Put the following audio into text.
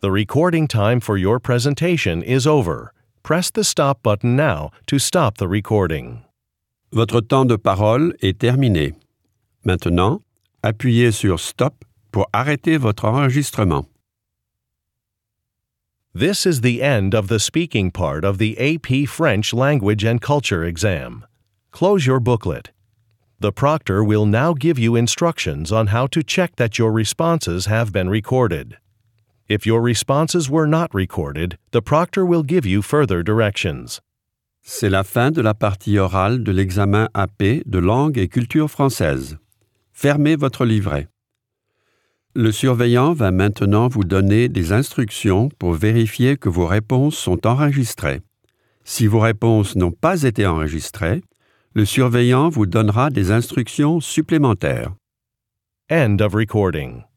The recording time for your presentation is over. Press the stop button now to stop the recording. Votre temps de parole est terminé. Maintenant, appuyez sur Stop pour arrêter votre enregistrement. This is the end of the speaking part of the AP French Language and Culture exam. Close your booklet. The proctor will now give you instructions on how to check that your responses have been recorded. If your responses were not recorded, the proctor will give you further directions. C'est la fin de la partie orale de l'examen AP de langue et culture française. Fermez votre livret. Le surveillant va maintenant vous donner des instructions pour vérifier que vos réponses sont enregistrées. Si vos réponses n'ont pas été enregistrées, le surveillant vous donnera des instructions supplémentaires. End of recording.